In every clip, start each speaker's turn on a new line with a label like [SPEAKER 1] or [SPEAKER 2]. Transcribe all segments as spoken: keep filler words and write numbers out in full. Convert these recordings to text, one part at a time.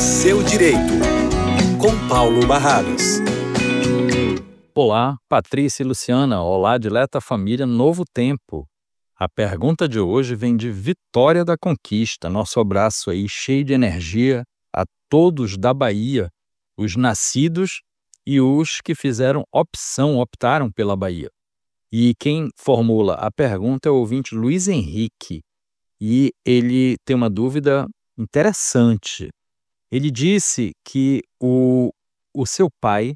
[SPEAKER 1] Seu Direito, com Paulo Barradas.
[SPEAKER 2] Olá, Patrícia e Luciana. Olá, dileta família Novo Tempo. A pergunta de hoje vem de Vitória da Conquista. Nosso abraço aí cheio de energia a todos da Bahia, os nascidos e os que fizeram opção, optaram pela Bahia. E quem formula a pergunta é o ouvinte Luiz Henrique. E ele tem uma dúvida interessante. Ele disse que o, o seu pai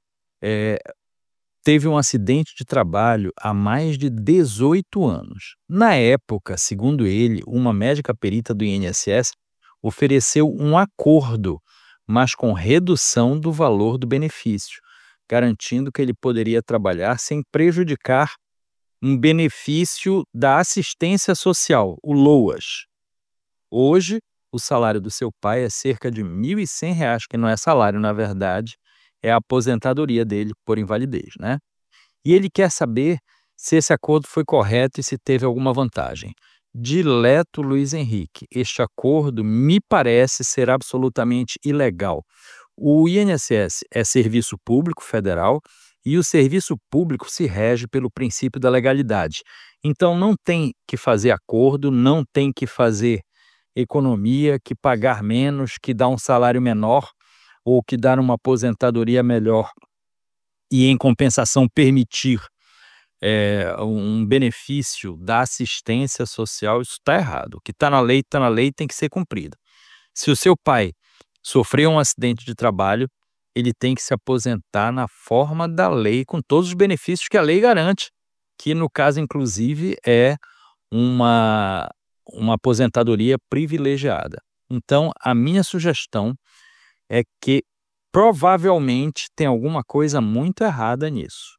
[SPEAKER 2] é, teve um acidente de trabalho há mais de dezoito anos. Na época, segundo ele, uma médica perita do I N S S ofereceu um acordo, mas com redução do valor do benefício, garantindo que ele poderia trabalhar sem prejudicar um benefício da assistência social, o LOAS. Hoje, o salário do seu pai é cerca de mil e cem reais, que não é salário, na verdade, é a aposentadoria dele por invalidez, né? E ele quer saber se esse acordo foi correto e se teve alguma vantagem. Dileto Luiz Henrique, este acordo me parece ser absolutamente ilegal. O I N S S é serviço público federal e o serviço público se rege pelo princípio da legalidade. Então não tem que fazer acordo, não tem que fazer economia, que pagar menos, que dar um salário menor ou que dar uma aposentadoria melhor e em compensação permitir é, um benefício da assistência social. Isso está errado. O que está na lei, está na lei, tem que ser cumprido. Se o seu pai sofreu um acidente de trabalho, ele tem que se aposentar na forma da lei, com todos os benefícios que a lei garante, que no caso, inclusive, é uma, uma aposentadoria privilegiada. Então, a minha sugestão é que provavelmente tem alguma coisa muito errada nisso.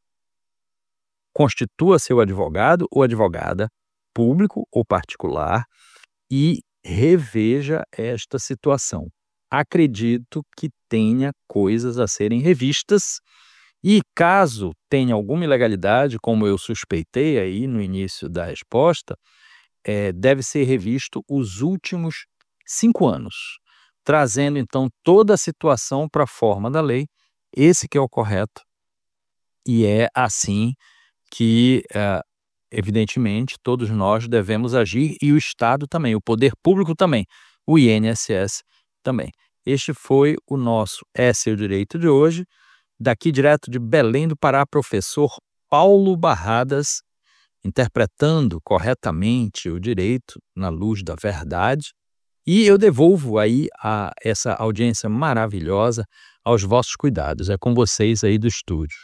[SPEAKER 2] Constitua seu advogado ou advogada, público ou particular, e reveja esta situação. Acredito que tenha coisas a serem revistas e caso tenha alguma ilegalidade, como eu suspeitei aí no início da resposta, é, deve ser revisto os últimos cinco anos, trazendo então toda a situação para a forma da lei, esse que é o correto, e é assim que, é, evidentemente, todos nós devemos agir e o Estado também, o poder público também, o I N S S também. Este foi o nosso É Seu Direito de hoje. Daqui direto de Belém do Pará, professor Paulo Barradas, interpretando corretamente o direito na luz da verdade. E eu devolvo aí a essa audiência maravilhosa aos vossos cuidados. É com vocês aí do estúdio.